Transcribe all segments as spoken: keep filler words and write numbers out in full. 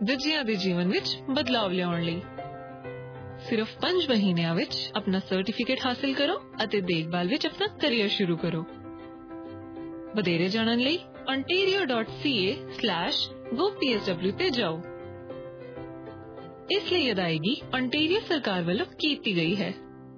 ਦੂਜਿਆਂ ਦੇ ਜੀਵਨ ਵਿੱਚ ਬਦਲਾਵ ਲਿਆਉਣ ਲਈ। ਸਿਰਫ ਪੰਜ ਮਹੀਨਿਆਂ ਵਿੱਚ ਆਪਣਾ ਸਰਟੀਫਿਕੇਟ ਹਾਸਲ ਕਰੋ ਅਤੇ ਦੇਖਭਾਲ ਵਿੱਚ ਆਪਣਾ ਕੈਰੀਅਰ ਸ਼ੁਰੂ ਕਰੋ। ਵਧੇਰੇ ਜਾਣਨ ਲਈ ontario dot c a slash go p s w ਤੇ ਜਾਓ। ਇਸ ਲਈ ਅਦਾਇਗੀ ontario ਸਰਕਾਰ ਵੱਲੋਂ ਕੀਤੀ ਗਈ ਹੈ।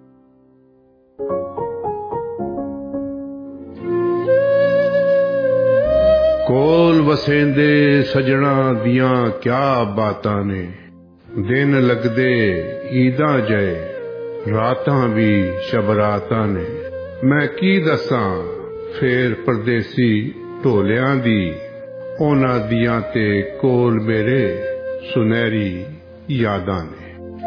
ਕੋਲ ਵਸੇਂਦੇ ਸਜਣਾ ਦੀਆਂ ਕਿਆ ਬਾਤਾਂ ਨੇ, ਦਿਨ ਲੱਗਦੇ ਈਦਾਂ ਜਏ, ਰਾਤਾਂ ਵੀ ਸ਼ਬਰਾਤਾਂ ਨੇ। ਮੈਂ ਕੀ ਦੱਸਾਂ ਫੇਰ ਪਰਦੇਸੀ ਢੋਲਿਆਂ ਦੀ, ਉਹਨਾਂ ਦੀਆਂ ਤੇ ਕੋਲ ਮੇਰੇ ਸੁਨਹਿਰੀ ਯਾਦਾਂ ਨੇ।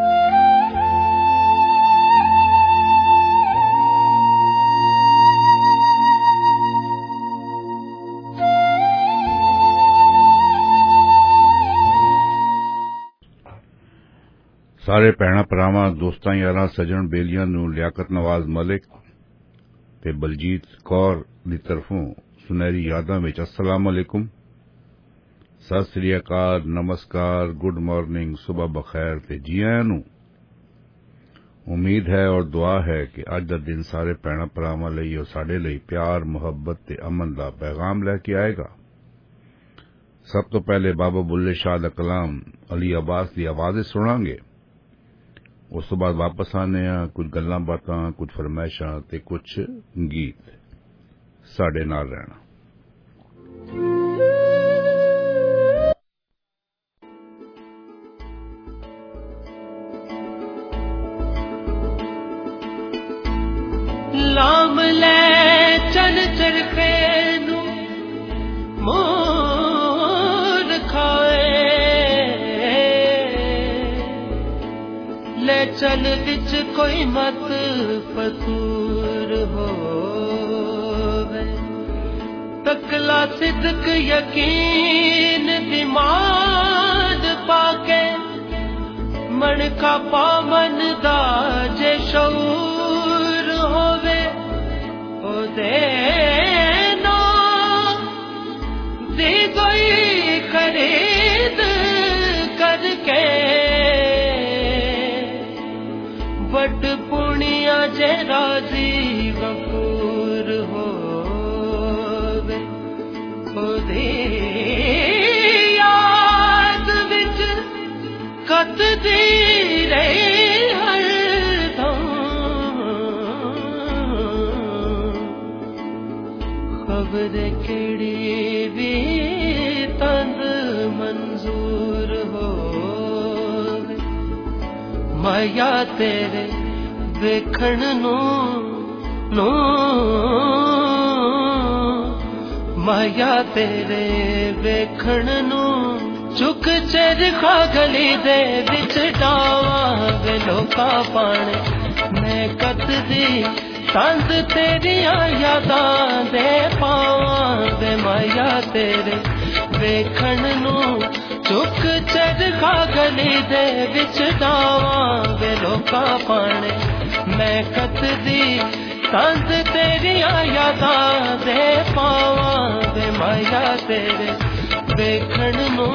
ਸਾਰੇ ਭੈਣਾਂ ਭਰਾਵਾਂ, ਦੋਸਤਾਂ, ਯਾਰਾਂ, ਸੱਜਣ ਬੇਲੀਆਂ ਨੂੰ ਲਿਆਕਤ ਨਵਾਜ਼ ਮਲਿਕ ਤੇ ਬਲਜੀਤ ਕੌਰ ਦੀ ਤਰਫੋਂ ਸੁਨਹਿਰੀ ਯਾਦਾਂ ਵਿੱਚ अस्सलाम वालेकुम, सत श्री अकाल, नमस्कार, गुड मॉर्निंग, सुबह बखैर ते जी आयां नूं। उम्मीद है और दुआ है कि अज दा दिन सारे भैणां भरावां लई और साडे लई प्यार, मुहब्बत ते अमन दा पैगाम लैके आएगा। सब तो पहले बाबा बुल्ले शाह दा कलाम अली अब्बास दी आवाज़ सुनांगे। उस तो बाद वापस आने आ कुछ गल्लां बातां, कुछ फरमाइशां ते कुछ गीत। साडे नाल रहना। लाम ले चल चरखे नू मोर खाए, ले चल विच कोई मत फतूर होवे, तकला सिद्क यकीन दिमाग पाके, मन का पामन दा जे शऊर होवे, ओ देना दी कोई खरीद करके, बट पुणिया जे राजी गफूर होवे, ओ दी याद विच कत दी रही खबर केड़ी भी तंद मंजूर हो, माया तेरे देखण नू नू, माया तेरे देखण नू, चुक चरखा गली दे विच डावांगे लोका पाने, मैं कत दी तंद तेरियां यादां दे पावांगे, माया तेरे वेखण नू, चुक चरखा गली दे विच डावांगे लोका पाने, मैं कत दी तंद तेरियां यादां दे पावांगे, माया तेरे वेखण नू।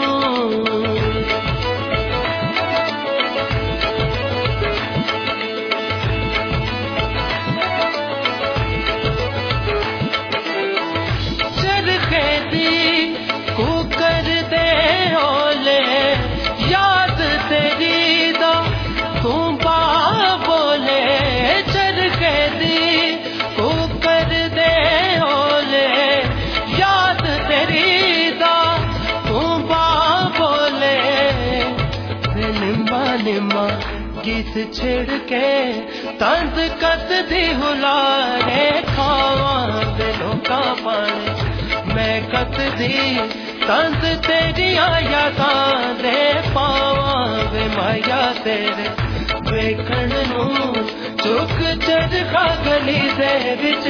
कुकर दे ओले याद तेरी दा तू बा बोले, चरखे दी कुकर दे ओले याद तेरी दा तू बा बोले, निम्मा निम्मा गीत छेड़ के तंद कत दी हुलारे, खावांगे लोका पाने, मैं कत दी तंद तेरियां यादां दे पावांगे, माया तेरे वेखण नू, चुक चरखा गली दे विच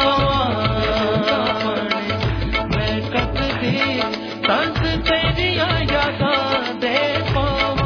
डावांगे, मैं कत दी तंद तेरियां यादां दे पावांगे।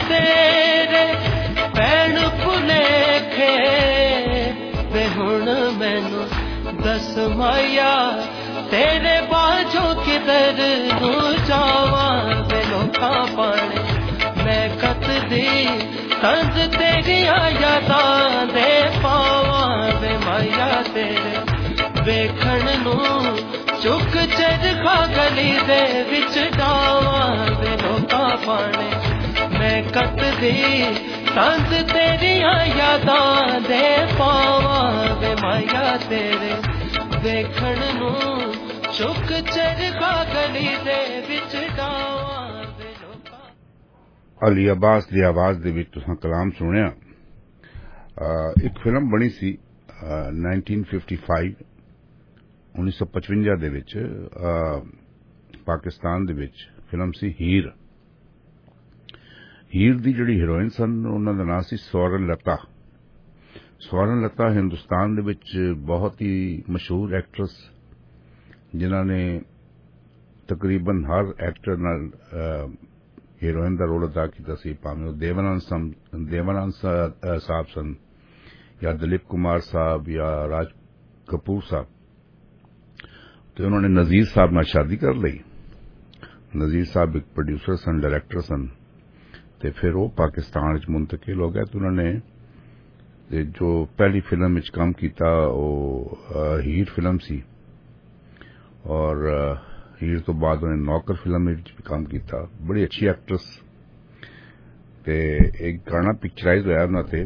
तेरे पैण भुलेखे वे हुण मैनू दस माया तेरे बाझों किधर नू जावा वे लोकां पाने मैं कत दी तंज तेरिया यादां दे पावा वे माया तेरे वेखण नू चुक चरखा गली दे विच डावा वे लोकां पाने मैं कत दी तंज तेरिया यादां दे पावा वे माया तेरे वेखण नू चुक चरखा गली दे विच डावा वे लोकां। अली अब्बास दी आवाज दे विच तुसां कलाम सुनिया। एक फिल्म बनी सी नाइनटीन फिफ्टी फाइव उन्नीस सौ पचवंजा दे विच पाकिस्तान दे विच फिल्म सी हीर। हीर दी जिहड़ी हीरोइन सन उन्हां दा नाम सी स्वर्ण लता। स्वर्ण लता हिंदुस्तान दे विच बहुत ही मशहूर एक्ट्रेस जिन्हां ने तकरीबन हर एक्टर नाल हीरोइन दा रोल अदा कीता सी, भावें ओह देवानंद देवानंद साहब सन या दिलीप कुमार साहब या राज कपूर साहब। तो उन्होंने नजीर साहब नाल शादी कर ली। नजीर साहब एक प्रोड्यूसर सन, डायरेक्टर सन, ते फिर वो पाकिस्तान च मुंतकिल हो गए। तो उन्होंने जो पहली फिल्म च काम किया वो हीर फिल्म सी और हीर तो बाद उन्हें नौकर फिल्म में भी काम किया। बड़ी अच्छी एक्ट्रेस। ते एक गाना पिक्चराइज होया उन्होंने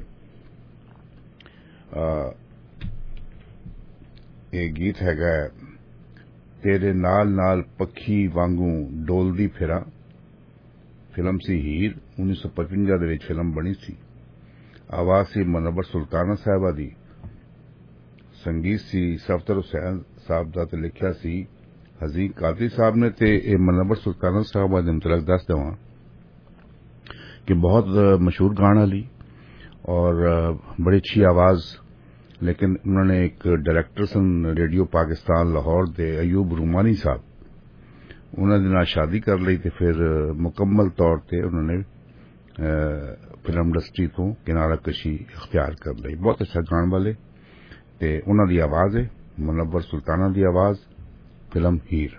एक गीत हैगा तेरे नाल नाल पक्षी वांगू डोलदी फिरा। फिल्म सी हीर उन्नीस सौ पचवंजा दे विच फिल्म बनी सी। आवाज सी मुनव्वर सुल्ताना साहबा दी, संगीत सी सफदर हुसैन साहब दा, ते लिखिया सी हजीन कादरी साहब ने। ते मुनव्वर सुल्ताना साहबा दे मुतलक दस देवां कि बहुत मशहूर गाना ली और बड़ी अच्छी आवाज। लेकिन उन्होंने एक डायरेक्टर सन रेडियो पाकिस्तान लाहौर दे अयूब रूमानी साहब, उन्होंने नाल शादी कर ली। ते फिर मुकम्मल तौर ते उन्होंने फिल्म इंडस्ट्री तो किनारा कशी इख्तियार कर ली। बहुत अच्छा गाने वाले ते उन्हां दी आवाज है मुनव्वर सुल्ताना दी आवाज, फिल्म हीर।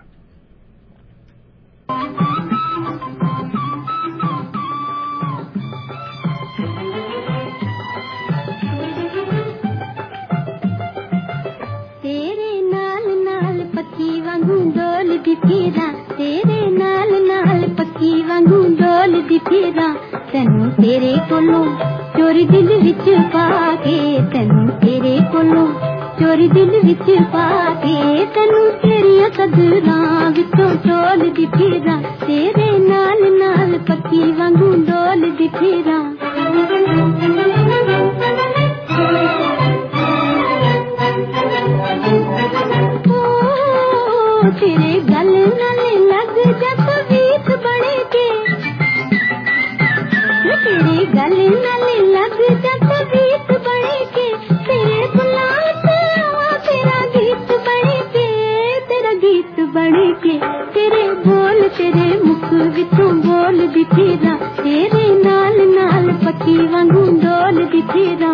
तेरे नाल नाल पक्की वांगू डोल दी फिरा, तेरे नाल नाल पक्की वांगू डोल दी फिरा, तैनू तेरे कोलों चोरी दिल विच पाके, तैनू तेरे कोलों चोरी दिल विच पाके, तैनू तेरिया कदरां विचों टोल दी फिरा, तेरे नाल नाल पक्की वांगू डोल दी फिरा। तेरे गल नाल लग जा तवीत बने के, तेरे गल नाल लग जा तवीत बने के, तेरे बुलाव ते आवा तेरा गीत बने के, तेरा गीत बने के, तेरे बोल तेरे मुख विचों बोल दी फिरा, तेरे नाल नाल पक्की वांगू डोल दी फिरा।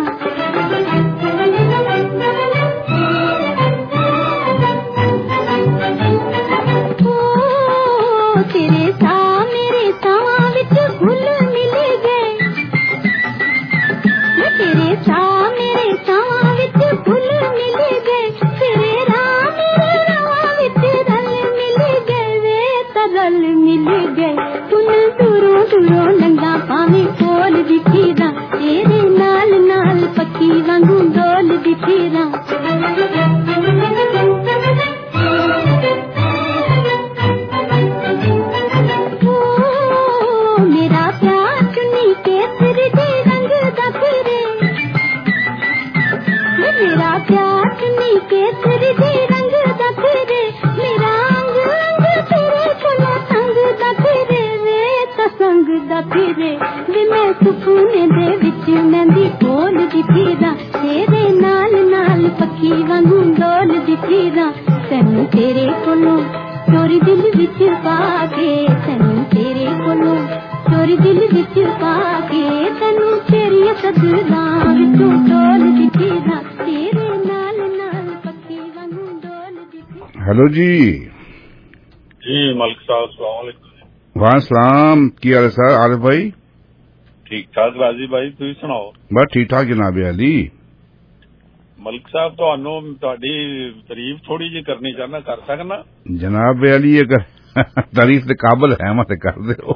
तेरे सा मेरे सावां विच घुल मिल गए, तेरे सा मेरे सावां विच घुल मिल गए, तेरे राह मेरे रावां विच रल मिल गए, वे तरल मिल गए। तुन दूरों दूरों लंगा पावे कोल दी फिरा, तेरे नाल नाल पक्की वांगू डोल दी फिरा। सुकूने दे विच मेहंदी बोल दी फिरा, तेरे नाल नाल पक्की वांगू डोल दी फिरा, तैनू तेरे कोलों चोरी दिल विच पाके, तैनू तेरे कोलों चोरी दिल विच पाके तैनू तेरी सदरां विचों डोल दी फिरां तेरे नाल नाल पक्की वांगू डोल दी फिरां। हेलो जी जी मलिक साहब अस्सलाम वालेकुम। वाह सलाम, की हाल है सर? आरिफ भाई ठीक ठाक राजी भाई, तुम सुनाओ? बस ठीक ठाक जनाब अली। मलिक साहब ਤੁਹਾਨੂੰ ਤੁਹਾਡੀ ਤਾਰੀफ थोड़ी जी करनी चाहना, कर सकना? जनाब अली अगर तारीफ ਦੇ ਕਾਬਲ ਹੈ ਮੈਂ ਤੇ ਕਰ ਦਿਓ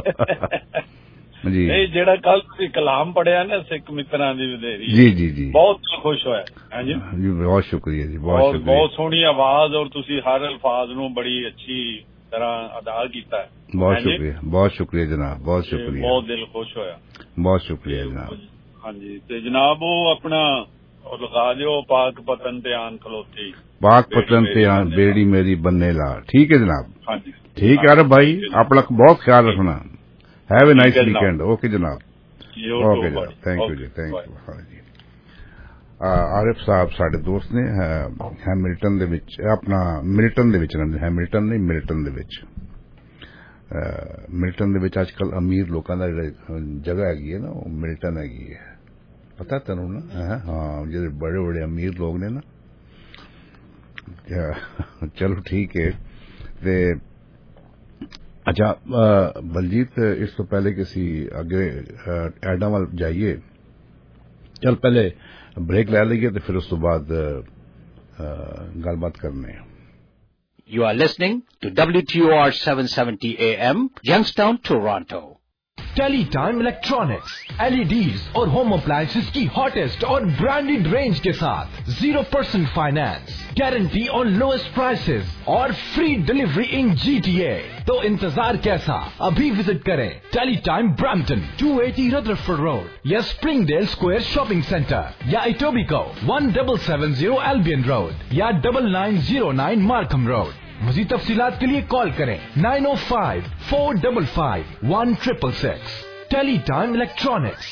ਜੀ। ਨਹੀਂ ਜਿਹੜਾ ਕੱਲ ਤੁਸੀਂ ਕਲਾਮ ਪੜਿਆ ਨਾ ਸਿੱਖ ਮਿੱਤਰਾਂ ਦੀ ਵਧੇਰੀ, ਜੀ ਜੀ ਜੀ ਬਹੁਤ ਖੁਸ਼ ਹੋਇਆ। ਹਾਂਜੀ ਜੀ ਬਹੁਤ ਸ਼ੁਕਰੀਆ ਜੀ, ਬਹੁਤ ਬਹੁਤ ਸ਼ੁਕਰੀਆ। ਬਹੁਤ ਸੋਹਣੀ ਆਵਾਜ਼ ਔਰ ਤੁਸੀਂ ਹਰ ਅਲਫਾਜ਼ ਨੂੰ ਬੜੀ ਅੱਛੀ ਤਰ੍ਹਾਂ ਅਦਾ ਕੀਤਾ ਹੈ। बहुत शुक्रिया, बहुत शुक्रिया जनाब, बहुत शुक्रिया, बहुत दिल खुश होया, बहुत शुक्रिया जनाब। हाँ जी ते जनाब वो अपना और लगा दियो पाक पतन ते आन खलोती, पाक पतन ते आन बेड़ी मेरी बनने ला। ठीक है जनाब, हाँ जी ठीक है। अरे भाई अपना बहुत ख्याल रखना। Have a nice weekend. Okay जनाब, ओके जनाब, थैंक यू जी, थैंक यू। हाँ जी आरिफ साहब साडे दोस्त ने हैमिल्टन दे विच, अपना मिल्टन दे विच रहंदे, हैमिल्टन नहीं मिल्टन दे विच। मिल्टन दे विच अजकल अमीर लोगों का जगह हैगी है ना, वो मिल्टन हैगी है, पता तेनू ना? हाँ जो बड़े बड़े अमीर लोग ने ना, चलो ठीक है। ते अच्छा बलजीत, इस तो पहले किसी अगे एडा वाल जाइए, चल पहले ब्रेक ले लीजिए तो फिर उस तो बाद गलबात करने। You are listening to W T O R seven seventy A M, Youngstown, Toronto. Teletime electronics, LEDs और होम अप्लायंसेस की हॉटेस्ट और ब्रांडेड रेंज के साथ zero percent finance, guarantee on lowest prices और फ्री डिलीवरी इन जीटीए। तो इंतजार कैसा, अभी विजिट करें Teletime Brampton two eighty Rutherford road या स्प्रिंगडेल स्क्वायर शॉपिंग सेंटर या Etobicoke one double seven zero Albion road या double nine zero nine Markham road. मज़ीद तफसीलात के लिए कॉल करें nine O five four double five one triple six. Teletime electronics.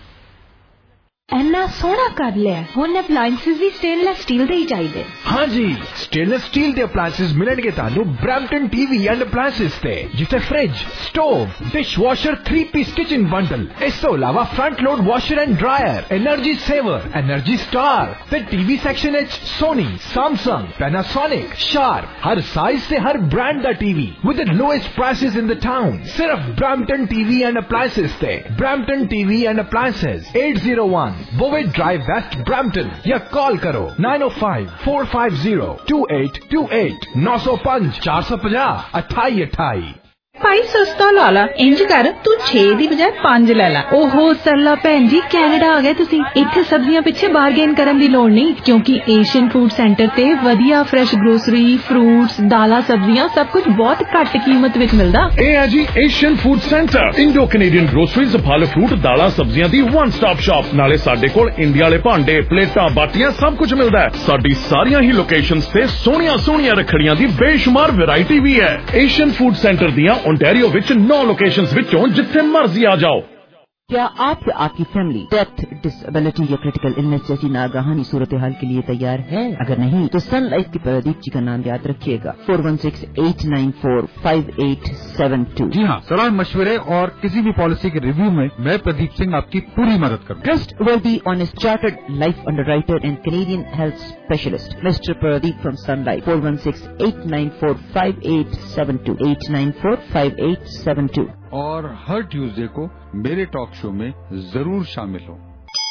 इन्ना सोहना कर लिया हुण अप्लायंसेस भी स्टेनलेस स्टील दे ही चाहिए। हाँ जी, स्टेनलेस स्टील दे अप्लायंसेस मिलणगे तानू ब्रैम्पटन टीवी एंड अप्लायंसेस ते, जिथे fridge, stove, dishwasher, three piece kitchen bundle, इस तो अलावा front load washer and dryer, energy saver, energy star ते टीवी सेक्शन एच सोनी, सैमसंग, पैनासोनिक, शार्प, हर साइज से हर ब्रांड दा TV with the lowest prices in the town. सिर्फ ब्रैम्पटन टीवी एंड अप्लायंसेस ते। Brampton TV and appliances eight zero one Bovaird drive west Brampton या call करो nine O five four five zero two eight two eight नौ सौ पांच चार सौ पचास अठाई अठाई। भाई सस्ता ला ला, इंज कर तू छे दी बजाय पांच ले ला। ओहो सरला भैन जी, कैनेडा आ गए तुसी। इत्थे सब्जियां पिछे बारगेन करन दी लोड़ नहीं, क्योंकि एशियन फूड सेंटर ते वधिया फ्रेश ग्रोसरी, फ्रूट्स, दालां, सब्जियां सब कुछ बहुत घट कीमत विच मिलदा। ए है जी Asian food centre, Indo Canadian groceries, फल फ्रूट, दालां, सब्जियां दी वन स्टॉप शॉप। नाले साडे कोल इंडिया वाले भांडे, प्लेटां, बाटियां सब कुछ मिलदा है। साडी सारियां ही लोकेशंस ते सोहणियां सोहणियां रखड़ियां दी बेशुमार वैरायटी भी है। एशियन फूड सेंटर दियां ओंटारियो विच नौ लोकेशंस विचों जिथे मर्जी आ जाओ। क्या आप या आपकी फैमिली डेथ, डिसेबिलिटी या क्रिटिकल इलनेस जैसी नागहानी सूरत हाल के लिए तैयार है? अगर नहीं तो सन लाइफ की प्रदीप जी का नाम याद रखिएगा, four one six eight nine four five eight seven two. जी हाँ, सलाह मशवरे और किसी भी पॉलिसी के रिव्यू में मैं प्रदीप सिंह आपकी पूरी मदद करूँगा। Trustworthy honest chartered life underwriter and Canadian health specialist mister Pradeep from Sun Life, four one six eight nine four five eight seven two eight nine four five eight seven two. और हर Tuesday को मेरे talk show में जरूर शामिल हो।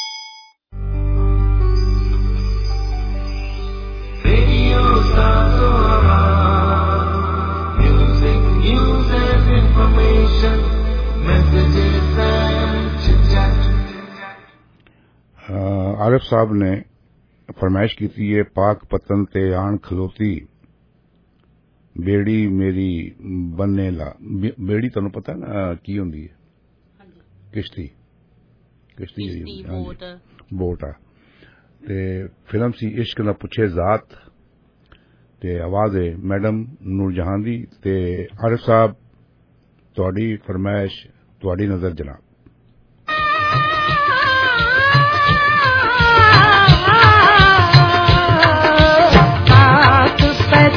आरिफ साहब ने फरमाइश की थी, ये पाक पतन ते आन खलोती बेड़ी मेरी बनने ला। बेड़ी तुहानू पता ना की होंदी है? किश्ती, किश्ती बोट बोट आ ते फिल्म सी इश्क ना पुछे जात ते आवाज है मैडम नूरजहां दी। ते आरिफ साहब तुहाडी फरमाइश, तुहाडी नजर जनाब।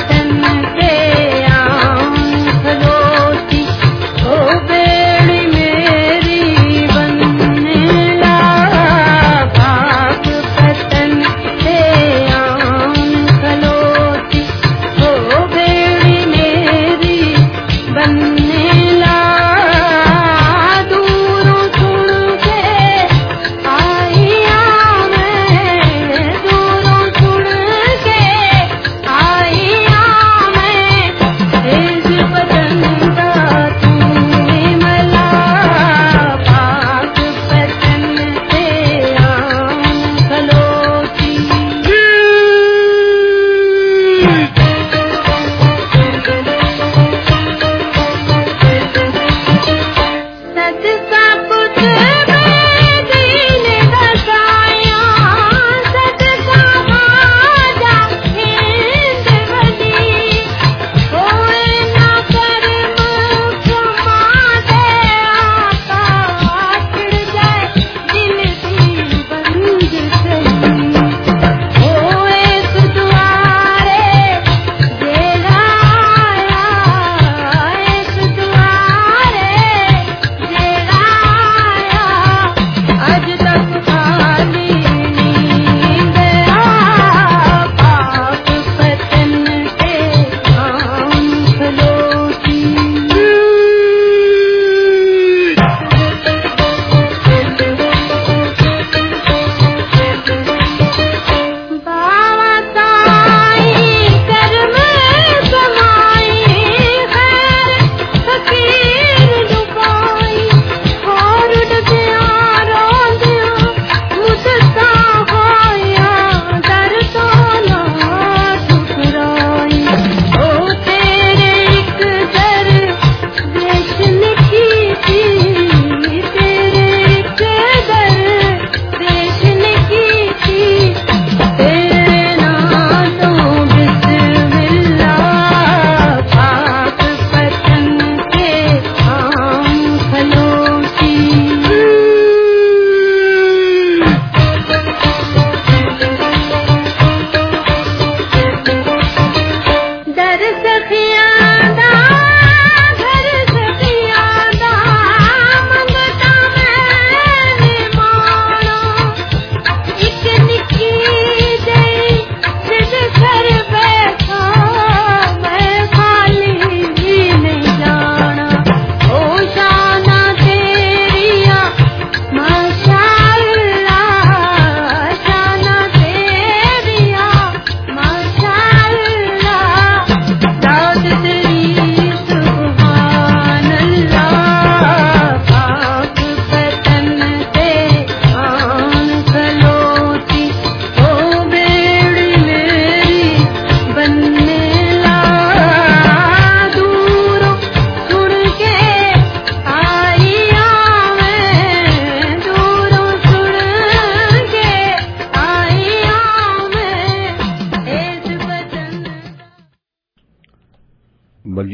बेड़ी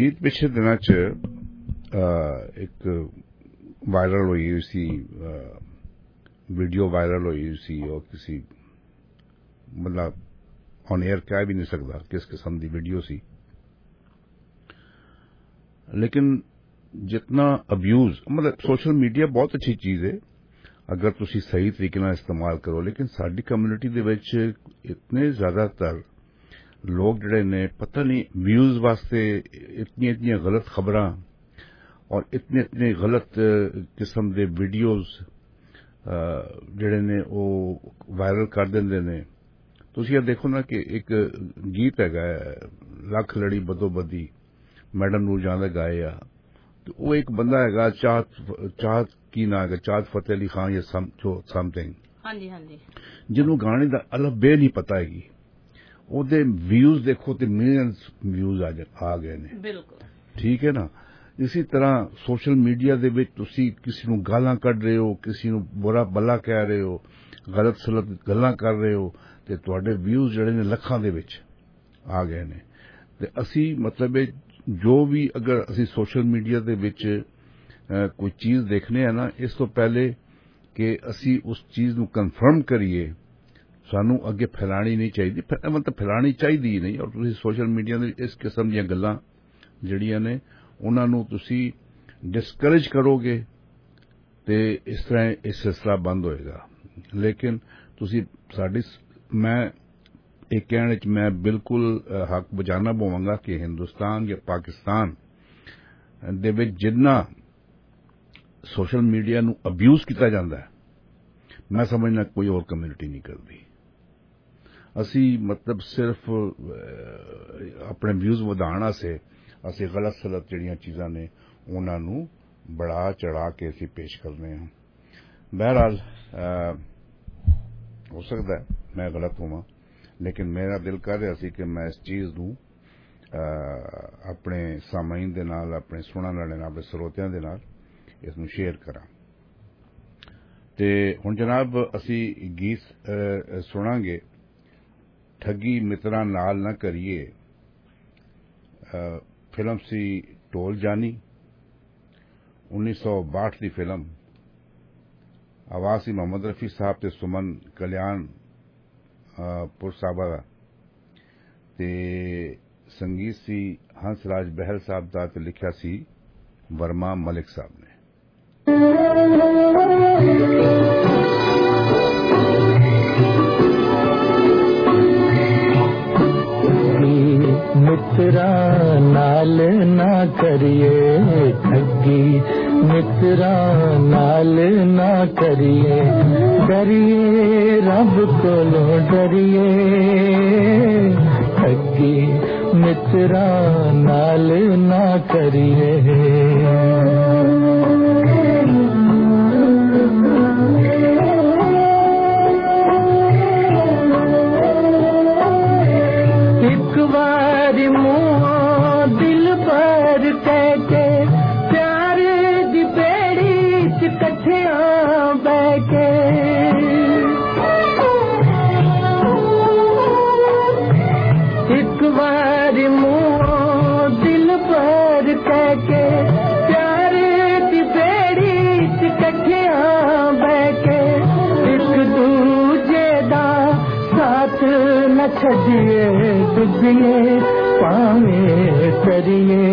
जीत पिछले दिनों च एक वायरल हुई सी वीडियो वायरल हुई सी और किसी मतलब ऑन एयर कह भी नहीं सकता किस किस्म की वीडियो सी, लेकिन जितना अब्यूज मतलब सोशल मीडिया बहुत अच्छी चीज है अगर तुसी सही तरीके नाल इस्तेमाल करो, लेकिन साडी कम्युनिटी दे विच इतने ज्यादातर लोग जिहड़े ने पता नहीं व्यूज वास्ते इतनी इतनी गलत खबरां और इतने इतने गलत किस्म दे वीडियोज जिहड़े ने वो वायरल कर देंदे ने। तुसी ये देखो ना कि एक गीत हैगा लख लड़ी बदोबदी मैडम नूरजहां दा गाया, तो वो एक बंदा हैगा चाहत चाहत की ना है चाहत फतेह अली खान या सम जो समथिंग, हाँ जी हाँ जी, जिन्हों गाने दा अलग बे नहीं पता हैगी, ओदे व्यूज देखो ते मिलियंस व्यूज आ गए ने। बिल्कुल ठीक है ना। इसी तरह सोशल मीडिया दे विच तुसी किसी नूं गालां कढ रहे हो, किसी नूं बुरा भला कह रहे हो, गलत सलत गल्लां कर रहे हो ते तुहाडे व्यूज जिहड़े ने लखां दे विच आ गए ने। ते असी मतलब जो भी अगर असी सोशल मीडिया दे विच कोई चीज देखने है ना, इस तो पहले कि असी उस चीज नूं कन्फर्म करिए सानू अगे फैलानी नहीं चाहिए, मतलब फैलानी चाहिए नहीं। और तुसी सोशल मीडिया दे इस किस्म दी गल्लां जिहड़ियां ने उन्हां नूं तुसी डिस्करेज करोगे ते इस तरह इस सिलसिला बंद होएगा। लेकिन तुसी साडी मैं एक कहने च मैं बिल्कुल हक बजाना पवांगा कि हिंदुस्तान या पाकिस्तान दे विच जिन्ना सोशल मीडिया नूं अब्यूज किया जाता है, मैं समझना कोई और कम्युनिटी नहीं करती। असी मतलब सिर्फ अपने व्यूज वधाण वास्ते असी गलत सलत जिहड़ियां चीज़ां ने उन्हां नूं बढ़ा चढ़ा के असी पेश करने हैं। बहरहाल हो सकता है मैं गलत होवां, लेकिन मेरा दिल कर रहा सी कि मैं इस चीज़ नूं अपने सामाईन दे नाल, अपने सुनने वाले नाल, अपने श्रोतियां दे नाल इस नूं शेयर करां। ते हुण जनाब असी गीत सुनांगे ठगी मित्रां नाल ना करिए, फिल्म सी ढोल जानी उन्नीस सौ बाहठ की फिल्म, आवाज सी मोहम्मद रफी साहब ते सुमन कल्याण पुर साहबा दा ते संगीत सी हंसराज बहल साहब दा ते लिखिया सी वर्मा मलिक साहब ने। मित्रा नाल ना करिए ठगी, मित्रा नाल ना करिए, डरिए रब कोलों डरिए, ठगी मित्रा नाल ना करिए। एक बारी मुँह दिल पर कह के प्यार दी बेड़ी च कठिया बह के, एक बारी मुँह दिल पर कह के प्यार दी बेड़ी च कठिया बह के, एक दूजे दा साथ न छड़िए डुबिए पावे करिए,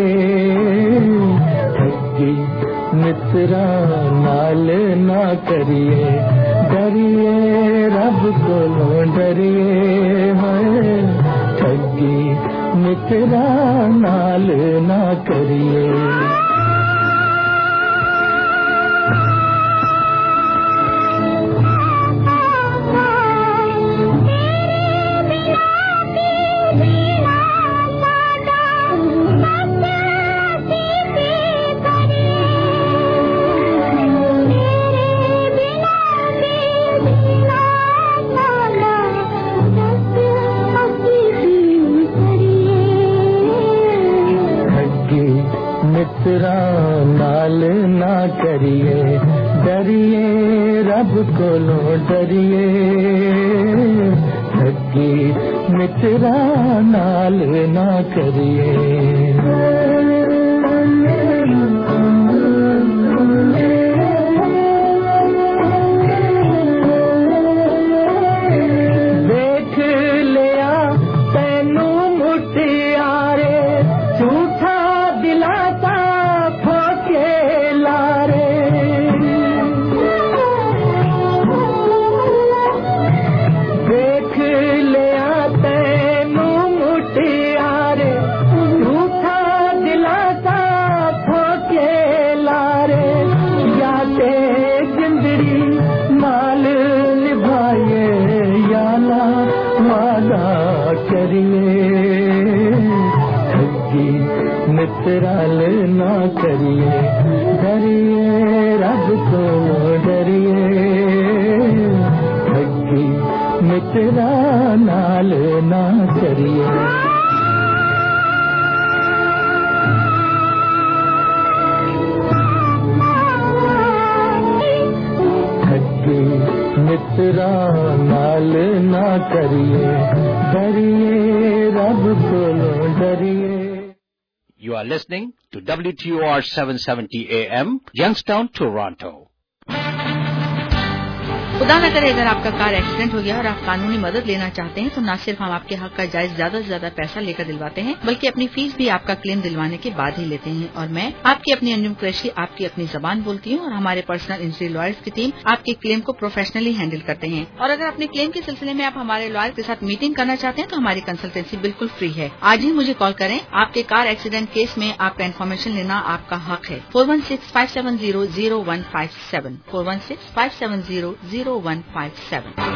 ठगी मित्रा नाल ना करिए, डरिए रब कोलों डरिए, ठगी मित्रा नाल ना करिए। मित्रा नाल ना करिए, डरिए रब कोलों डरिए, ठगी ठगी मित्रा नाल ना करिए। मित्राल ना करिए डरिए रब को डरिए ठगी मित्रा नाल ना करिए। ठगी मित्रा नाल ना करिए डरिए रब को डरिए। You are listening to W T O R seven seventy A M, Youngstown, Toronto. खुदा न करे अगर आपका कार एक्सीडेंट हो गया और आप कानूनी मदद लेना चाहते हैं तो न सिर्फ हम आपके हक का जायज ज्यादा से ज्यादा पैसा लेकर दिलवाते हैं बल्कि अपनी फीस भी आपका क्लेम दिलवाने के बाद ही लेते हैं। और मैं आपकी अपनी अंजुम कुरैशी आपकी अपनी जबान बोलती हूँ और हमारे पर्सनल इंजरी लॉयर्स की टीम आपके क्लेम को प्रोफेशनली हैंडल करते हैं। और अगर अपने क्लेम के सिलसिले में आप हमारे लॉयर के साथ मीटिंग करना चाहते हैं तो हमारी कंसल्टेंसी बिल्कुल फ्री है। आज ही मुझे कॉल करें। आपके कार एक्सीडेंट केस में आपका इन्फॉर्मेशन लेना आपका हक है। Four one six five seven zero zero one five seven four one six five seven zero zero one five seven.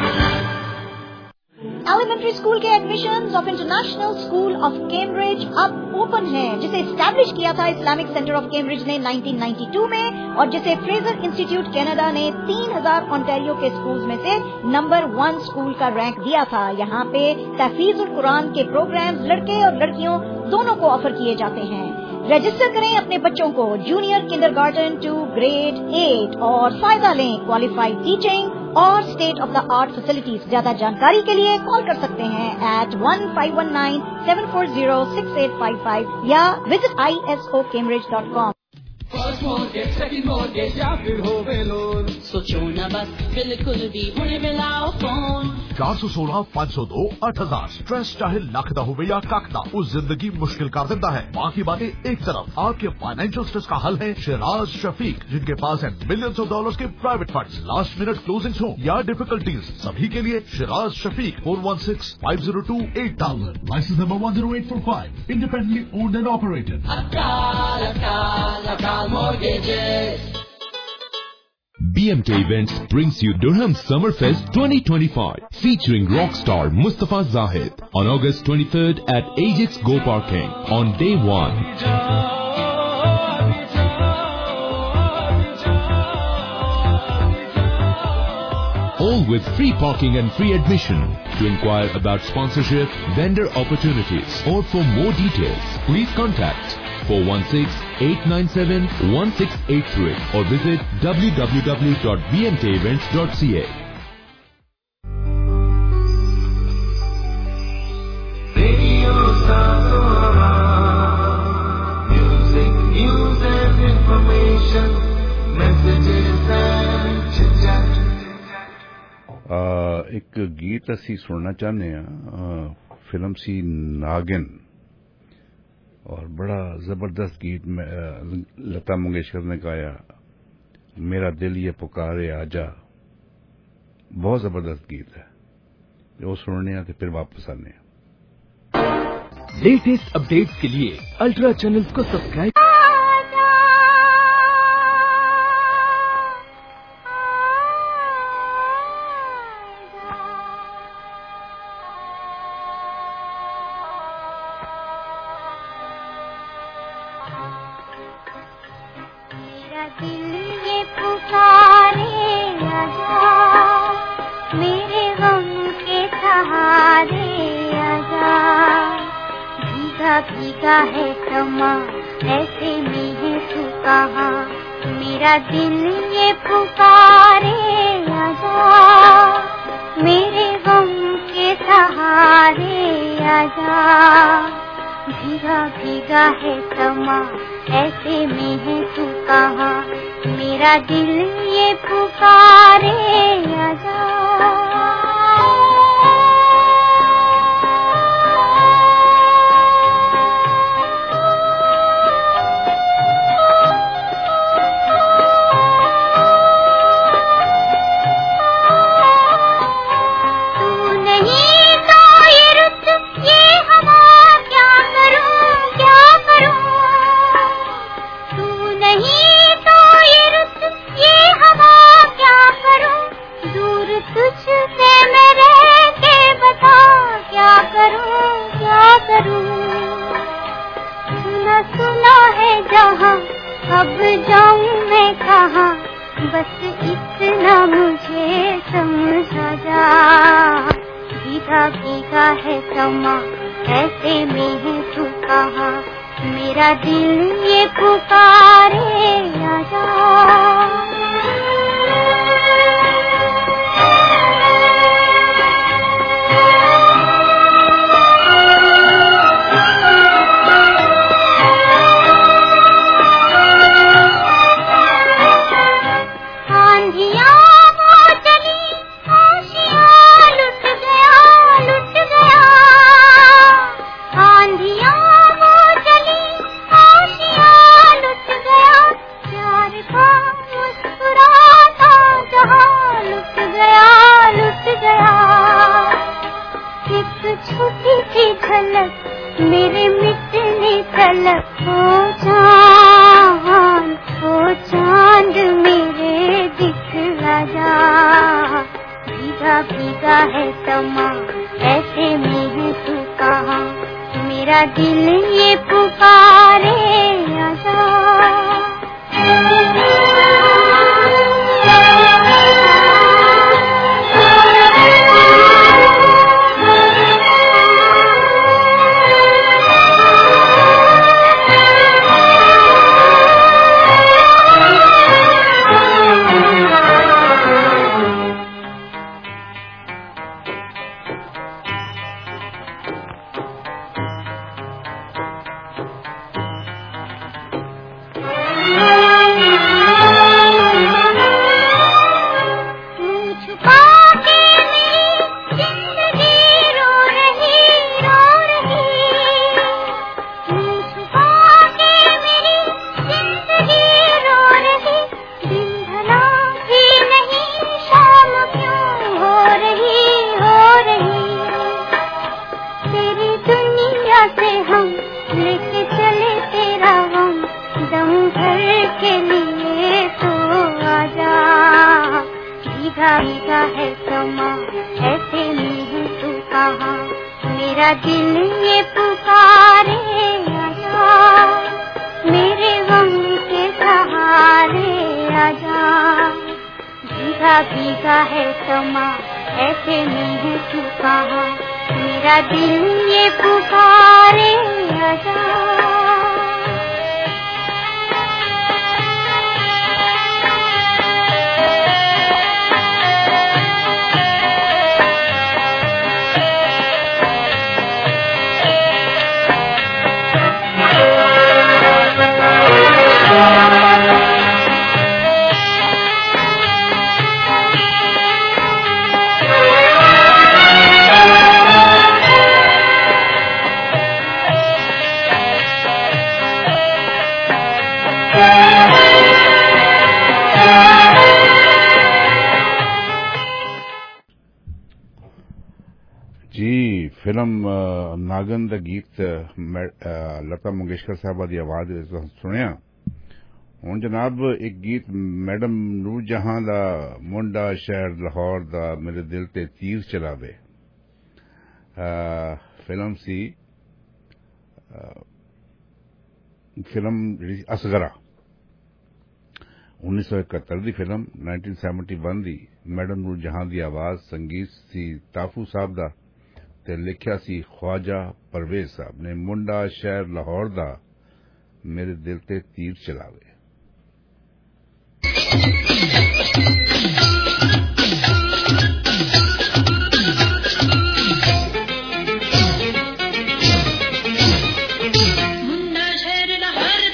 Elementary school के admissions of international school of Cambridge अब open है, जिसे एस्टैब्लिश किया था इस्लामिक सेंटर ऑफ कैम्ब्रिज ने nineteen ninety two में और जिसे फ्रेजर इंस्टीट्यूट कनाडा ने तीन हज़ार ओंटारियो के स्कूल्स में से नंबर वन स्कूल का रैंक दिया था। यहाँ पे तहफीजुल कुरान के प्रोग्राम्स लड़के और लड़कियों दोनों को ऑफर किए जाते हैं। रजिस्टर करें अपने बच्चों को junior kindergarten to grade eight और फायदा लें क्वालिफाइड टीचिंग और state of the art facilities. ज्यादा जानकारी के लिए कॉल कर सकते हैं at one five one nine seven four zero six eight five five या visit I S O Cambridge dot com. First mortgage, second mortgage या फिर होवे लोन, सोचो न बस बिल्कुल भी हुणे मिलाओ फोन। चार सौ सोलह पाँच सौ दो आठ हजार स्ट्रेस चाहे लख दा होवे या कख दा, उस जिंदगी मुश्किल कर देता है। बाकी बातें एक तरफ, आपके फाइनेंशियल स्ट्रेस का हल है शिराज शफीक, जिनके पास है मिलियंस ऑफ डॉलर्स के private funds. Last minute closings हो या डिफिकल्टीज, सभी के लिए Shiraz Shafiq. Four one six five zero two eight thousand, licence number one zero eight four five, independently owned and operated. अकाल अकाल अकाल mortgages. B M K Events brings you Durham Summerfest twenty twenty-five, featuring rock star Mustafa Zahid on August twenty-third at Ajax Go Parking on day one. All with free parking and free admission. To inquire about sponsorship, vendor opportunities, or for more details, please contact four one six eight nine seven one six eight three or visit w w w dot b m k events dot c a. Radio Sasora, music, news and information, messages and chit-chat. एक गीत असी सुनना चाहते हैं, film सी नागिन, और बड़ा जबरदस्त गीत में लता मंगेशकर ने गाया, मेरा दिल ये पुकारे आजा। बहुत जबरदस्त गीत है, वो सुनने आते फिर वापस आने। लेटेस्ट अपडेट्स के लिए अल्ट्रा चैनल्स को सब्सक्राइब। भीगा है समा ऐसे में है तू कहाँ, मेरा दिल ये पुकारे आजा मेरे गम के सहारे। समा, ऐसे में है तू कहाँ, मेरा दिल ये पुकारे आजा। अब जाऊं मैं कहाँ, बस इतना मुझे समझा जा। भीगा भीगा है समा, ऐसे में है तू कहाँ, मेरा दिल ये पुकारे आजा। मेरे मिटने तलक हो चांद, हो चांद मेरे दिखला जा। भीगा भीगा है समा, ऐसे में है तू कहाँ, मेरा दिल ये पुकारे आजा। है समा, ऐसे में है तू कहाँ, मेरा दिल ये पुकारे आजा, मेरे गम के सहारे आजा। भीगा भीगा है समा, ऐसे में है तू कहाँ, मेरा दिल ये पुकारे आजा। जी फिल्म नागन दा गीत लता मंगेशकर साहबा दी आवाज सुनिया। हुण जनाब एक गीत मैडम नूर जहां दा मुंडा शहर लाहौर दा मेरे दिल ते तीर चलावे फिल्म सी फिल्म असगरा उन्नीस सौ इकहत्तर दी फिल्म नाइनटीन सेवेंटी वन दी मैडम नूर जहां दी आवाज संगीत सी ताफू साहब दा ते लिखिया सी ख्वाजा परवेज साहब ने। मुंडा शहर लाहौर दा मेरे दिल ते तीर चलावे। मुंडा शहर Lahore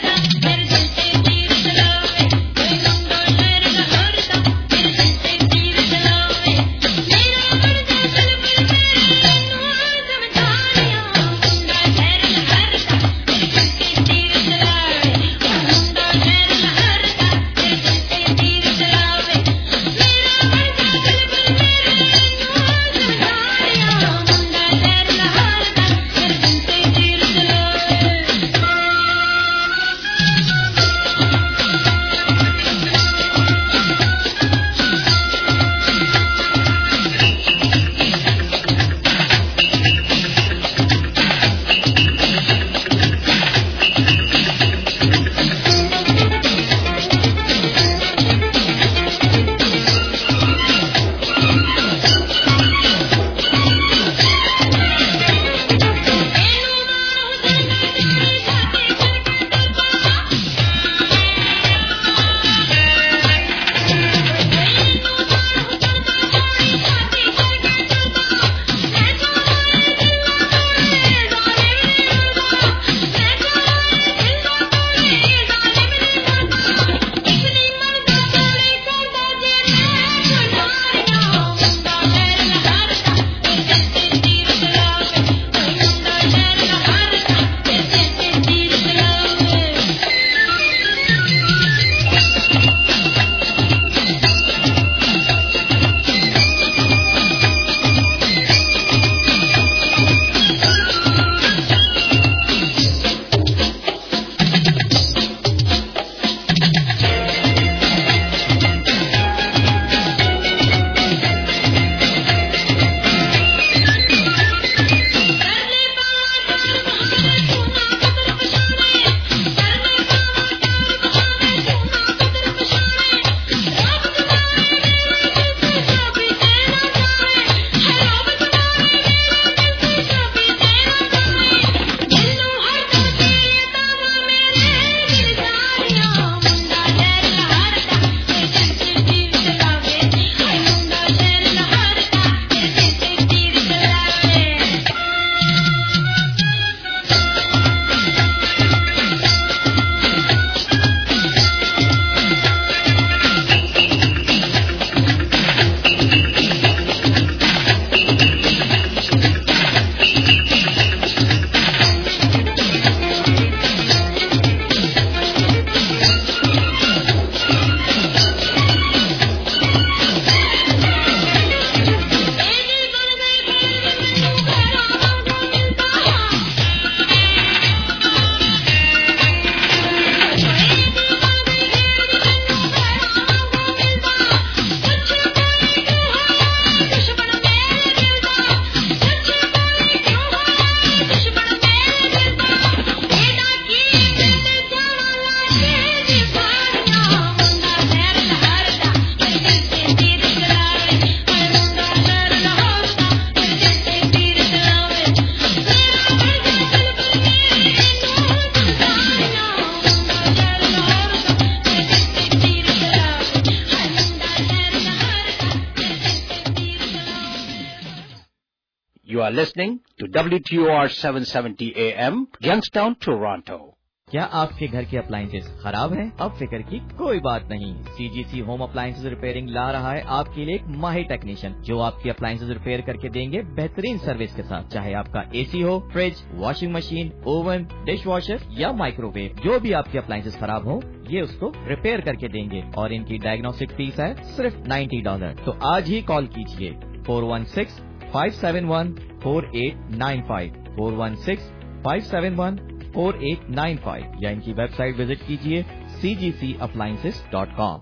You are listening to W T O R seven seventy A M, Youngstown, Toronto. क्या आपके घर के अप्लायंसेस खराब हैं? अब फिक्र की कोई बात नहीं। सीजीसी होम अप्लायंसेस रिपेयरिंग ला रहा है आपके लिए एक माहिर टेक्नीशियन जो आपकी अप्लायंसेस रिपेयर करके देंगे बेहतरीन सर्विस के साथ। चाहे आपका एसी हो, fridge, washing machine, oven, dishwasher या माइक्रोवेव, जो भी आपके अप्लायंसेस खराब हो, ये उसको रिपेयर करके देंगे और इनकी डायग्नोस्टिक फीस है सिर्फ नब्बे डॉलर। तो आज ही कॉल कीजिए four one six five seven one four eight nine five four one six five seven one four eight nine five या इनकी वेबसाइट विजिट कीजिए C G C appliances dot com.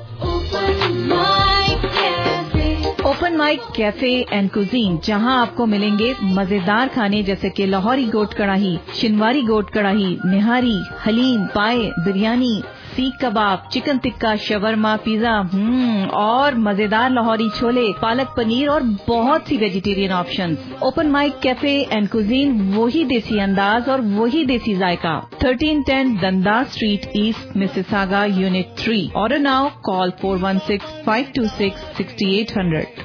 Open mic cafe and cuisine, जहां आपको मिलेंगे मजेदार खाने जैसे कि लाहौरी गोट कढ़ाई, शिनवारी गोट कढ़ाई, निहारी, haleem, paya, biryani, seekh kebab, chicken tikka, shawarma, pizza, hmm और मजेदार लाहौरी छोले, पालक पनीर और बहुत सी vegetarian options. Open mic cafe and cuisine, वही देसी अंदाज और वही देसी जायका। Thirteen ten Dundas street east, Mississauga, unit three. Order now, call four one six five two six six eight hundred.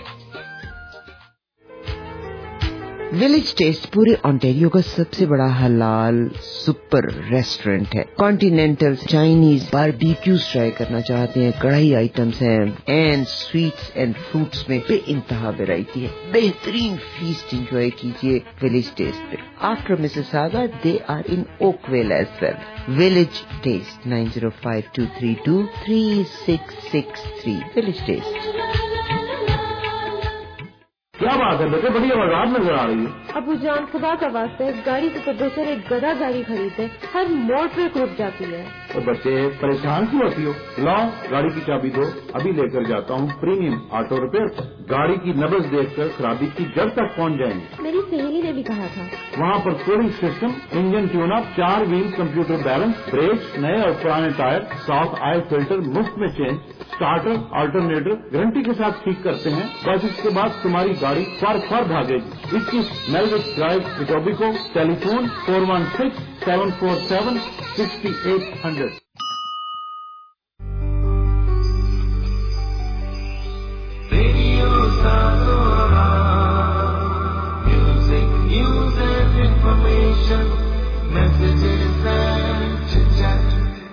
Village taste पूरे ओंटारियो का सबसे बड़ा हलाल सुपर रेस्टोरेंट है। कॉन्टिनेंटल, चाइनीज, बारबेक्यूज ट्राई करना चाहते हैं, कढ़ाई आइटम्स हैं एंड स्वीट्स एंड फ्रूट्स में बेइंतहा वैरायटी है। बेहतरीन फीस्ट एंजॉय कीजिए विलेज टेस्ट पे। After Mississauga they are in Oakville as well. Village taste nine zero five two three two three six six three. Village taste. क्या बात है बेटे, बड़ी आवाज नजर आ रही है। अबू जान, खुदा का वास्ता है, गाड़ी से तो बेचारे एक गधा गाड़ी खरीदते, हर मोड़ पे रुक जाती है। तो बच्चे परेशान क्यों होती हो? लाओ गाड़ी की चाबी दो, अभी लेकर जाता हूँ प्रीमियम ऑटो रिपेयर पर। गाड़ी की नब्ज देखकर खराबी की जड़ तक पहुँच जाएंगे। मेरी सहेली ने भी कहा था। वहाँ पर cooling system, engine tune up, चार व्हील कंप्यूटर बैलेंस, ब्रेक, नए और पुराने टायर, सॉफ्ट ऑयल फिल्टर मुफ्त में चेंज, स्टार्टर अल्टरनेटर गारंटी के साथ ठीक करते हैं। बस इसके बाद तुम्हारी गाड़ी फर फर भागेगी। इक्कीस Melwich drive, Etobicoke. Telephone four one six seven four seven six eight hundred. Music, news and information, messages and chit-chat.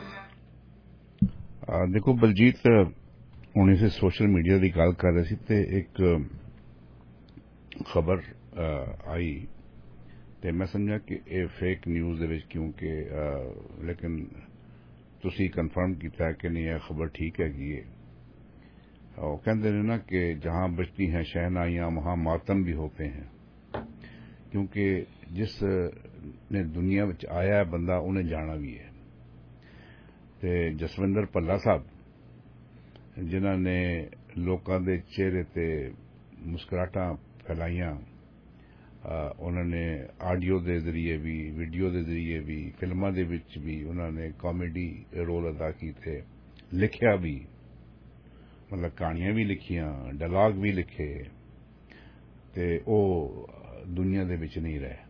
देखो बलजीत हुणे से सोशल मीडिया की गल कर रहे थे, एक खबर आई तो मैं समझा कि ये फेक न्यूज़ दे विच क्योंकि लेकिन तुसी कंफर्म किया कि नहीं यह खबर ठीक है कि ये वो कहते हैं ना कि जहां बजती हैं शहनाइयां वहां मातम भी होते हैं, क्योंकि जिस ने दुनिया विच आया है बंदा उन्हें जाना भी है। ते जसविंदर भल्ला साहब जिन्हां ने लोकां दे चेहरे ते मुस्कुराहटां फैलाइयां, उन्होंने ऑडियो के जरिए भी, वीडियो के जरिए भी, फिल्मां दे विच भी उन्होंने कॉमेडी रोल अदा किए, लिखिया भी, मतलब कहानियां भी लिखियां, डायलॉग भी लिखे, ते ओ दुनिया दे विच नहीं रहे।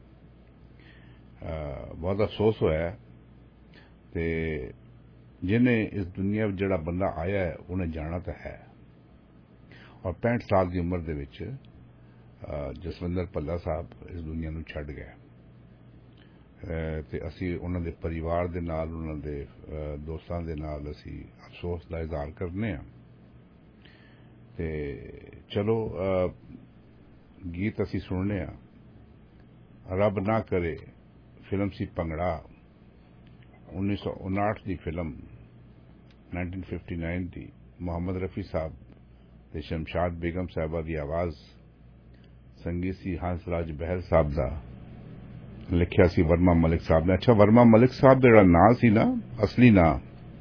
बहुत अफसोस होया ते जिन्हें इस दुनिया में जड़ा बंदा आया है उन्हें जाना तो है। और पैंठ साल की उम्र दे विच जसविंदर भल्ला साहब इस दुनिया नूं छड्ड गए ते असी उन्हां दे परिवार दे नाल, उन्हां दे दोस्तां दे नाल असी अफसोस दा इज़हार करने आ। ते चलो गीत असी सुनने आ। रब ना करे फिल्म सी भंगड़ा, उन्नीस सौ उनाहठ की फिल्म नाइनटीन फिफ्टी नाइन की, मोहम्मद रफी साहब ते शमशाद बेगम साहबा की आवाज, संगीत सी हंसराज बहल साहब का, लिखिया सी वर्मा मलिक साहब ने। अच्छा, वर्मा मलिक साहब का जिहड़ा नाम सी ना, असली नाम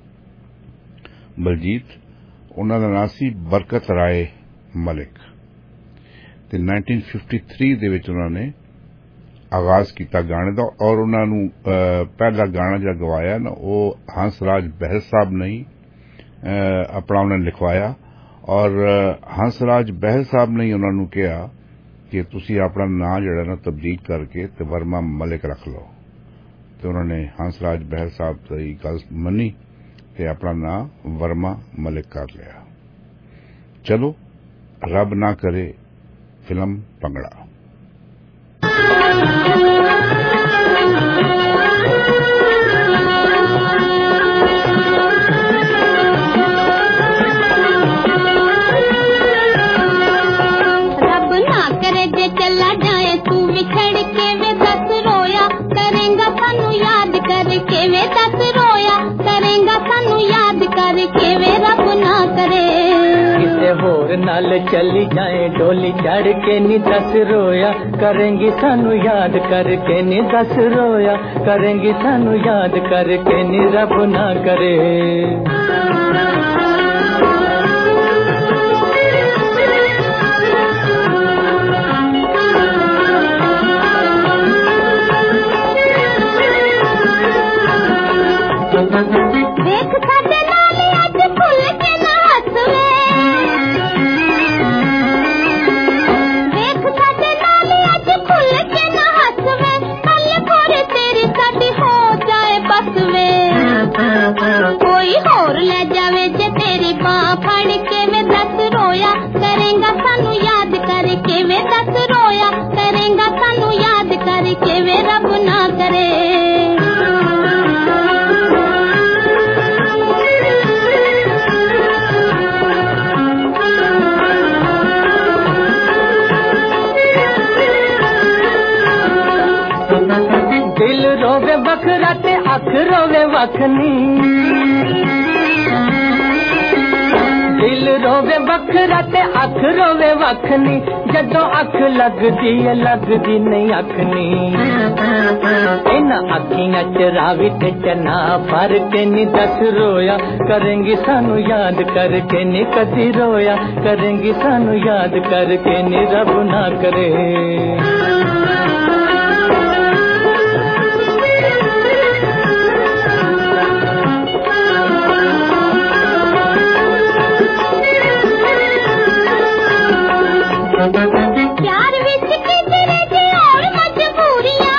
बलजीत, उन्हां दा नाम सी बरकत राय मलिक। ते नाइनटीन फिफ्टी थ्री दे विच उन्हां ने आगाज किया गाने का, और उन्होंने पहला गाना जो गवाया ना वो हंसराज बहल साहब ने अपना उन्हें लिखवाया, और हंसराज बहल साहब ने उन्होंने कहा कि तुसी अपना नाम जड़ा ना तब्दील करके ते वर्मा मलिक रख लो। तो उन्होंने हंसराज बहल साहब की गल मनी ते अपना नाम वर्मा मलिक कर लिया। चलो, रब ना करे फिल्म भंगड़ा। नाल चली जाए डोली चढ़ के नी दस रोया करेंगी सानू याद करके नी दस रोया करेंगी सानू याद करके नी रब ना करे। देख साडे नाल अज फुल के ना हसवे कोई होर ले जावे जे तेरी बाँ फड़ के वे दस रोया करेंगा सानू याद करके वे दस रोया करेंगा सानू याद करके वे रब ना करे। दिल रोवे बखरा ते अख रोवे वखनी दिल रोवे बखरा ते अख रोवे वखनी जदों अख लगदी है लगदी नहीं अखनी इन अखियां च रावी ते चना भर के नी दस रोया करेंगी सानू याद करके नी कदी रोया करेंगी सानू याद करके नी रब ना करे। प्यार विच किधरे जे और मजबूरियां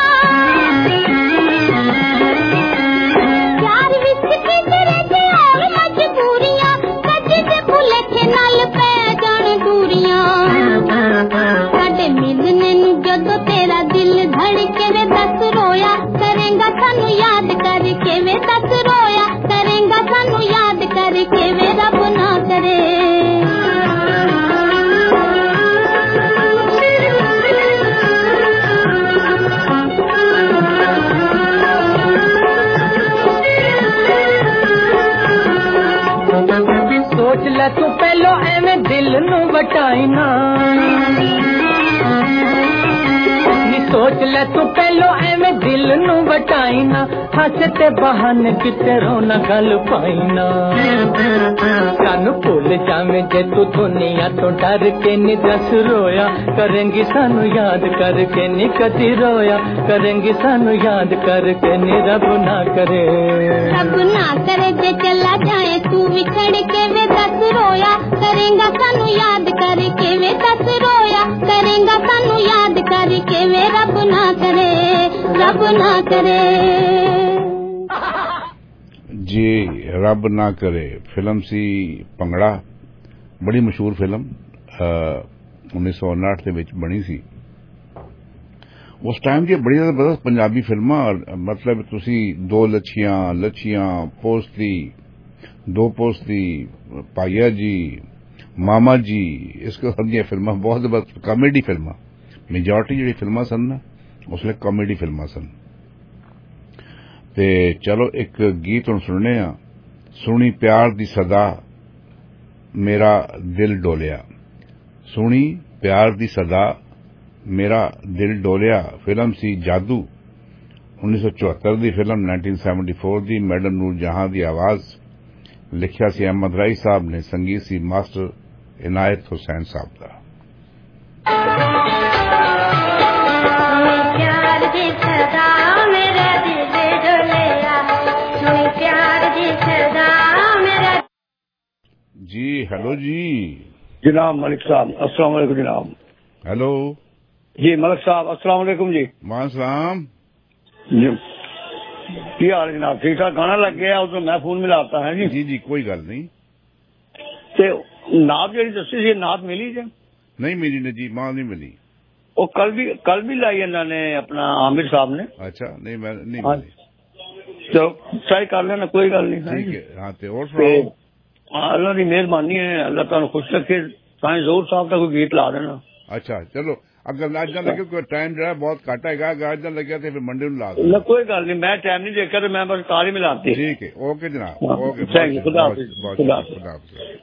प्यार विच किधरे जे और मजबूरियां कदी ते भुलेखे नाल पै जाण दूरियां साडे मिलने नू जदों तेरा दिल धड़के वे दस रोया करेंगा सानू याद करके वे दस रोया करेंगा सानू याद करके वे रब ना करे। सोच ले तू पहलो एवें दिल नू वटाई ना सोच ले तू पहलो एवें दिल नू वटाई ना हंसते बहाने किते रोना गल पाई ना सानू भूल जावे जे तू दुनिया तो डर के नी दस रोया करेंगी सानू याद करके नी कदी रोया करेंगी सानू याद करके नी रब ना करे। रब ना करे जे चला जाए तू बिछड़ के वे दस रोया करेंगा सानू याद करके वे दस रोया करेंगा सानू याद करके वे रब ना करे रब ना करे। जी रब ना करे फिल्म सी भंगड़ा बड़ी मशहूर फिल्म उन्नीस सौ उनाहठ ਦੇ ਵਿੱਚ ਬਣੀ ਸੀ। उस टाइम की बड़ी जबरदस्त पंजाबी फिल्मां मतलब तुसी दो लच्छियां लच्छियां पोस्ती दो पोस्ती पाइया जी मामा जी इसके सब फिल्मां बहुत जबरदस्त कॉमेडी फिल्मां मेजॉरिटी जी फिल्मां सन ना उसले कॉमेडी फिल्मां सन। ते चलो एक गीत हुण सुनने आ सुनी प्यार दी सदा मेरा दिल डोलिया सुनी प्यार दी सदा मेरा दिल डोलिया फिल्म सी जादू उन्नीस सौ चौहत्तर दी फिल्म नाइनटीन सेवेंटी फोर दी मैडम नूर जहां दी आवाज लिखिया सी अहमद राई साहब ने संगीत सी मास्टर इनायत हुसैन साहब का। प्यार दी सदा मेरा दिल डोलिया सुनी प्यार दी सदा मेरा। जी हेलो जी जनाब मलिक साहब अस्सलाम वालेकुम जनाब। हेलो जी मलिक साहब अस्सलाम वालेकुम जी। वालेकुम जी की हाल है जनाब ठीक ठाक गाना लग गया उसमें मैं फोन मिलाता है जी। जी जी कोई गल नहीं। ते नात जी दसी सी नात मिली जी नहीं मिली ने जी मां नहीं मिली। वो कल भी कल भी लाई इन्होंने अपना आमिर साहब ने। अच्छा नहीं मैं नहीं हाँ, तो ट्राई कर लेना कोई गल नहीं। ठीक है हाँ ते और सुनाओ। अल्लाह की मेहरबानी है, अल्लाह तुहानू खुश रखे। तां जोर साहब का कोई गीत ला देना। अच्छा चलो अगर अज ना लगे कोई टाइम जो है बहुत घट है अज ना लगे तो फिर मंडे नु ला दो। ना कोई गल नहीं, मैं टाइम नहीं देखा तो मैं बस कार ही मिलाती। ठीक है ओके जनाब ओके थैंक यू। खुदा हाफिज़। खुदा हाफिज़। खुदा हाफिज़।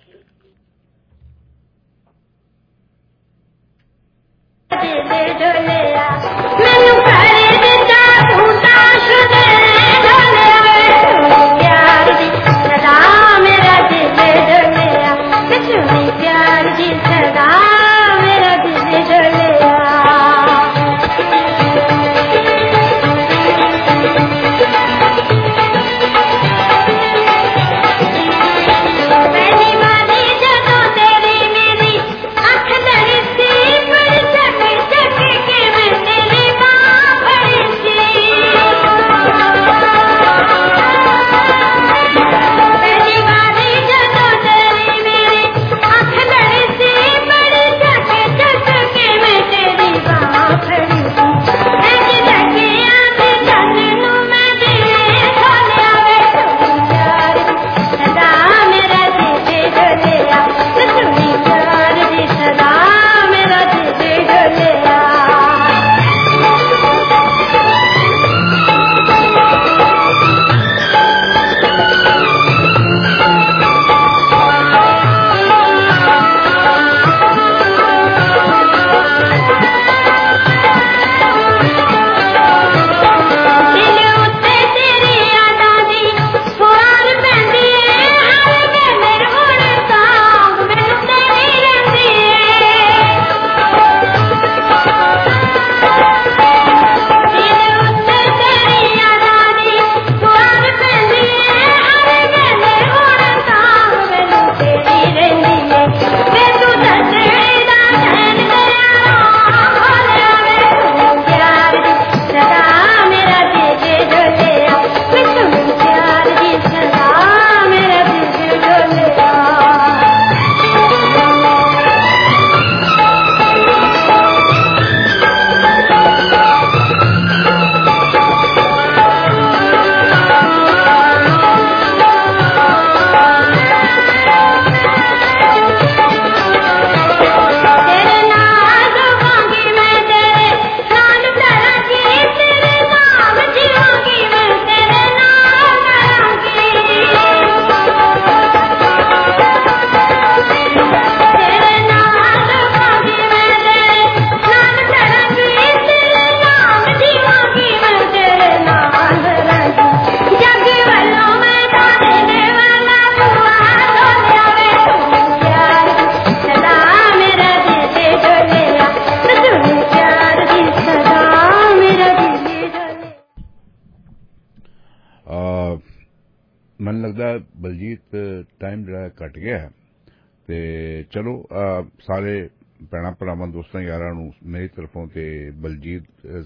मन लगता है बलजीत टाइम जो घट गया है ते चलो आ, सारे भैन भरावां दोस्तों यारां नूं मेरी तरफों ते बलजीत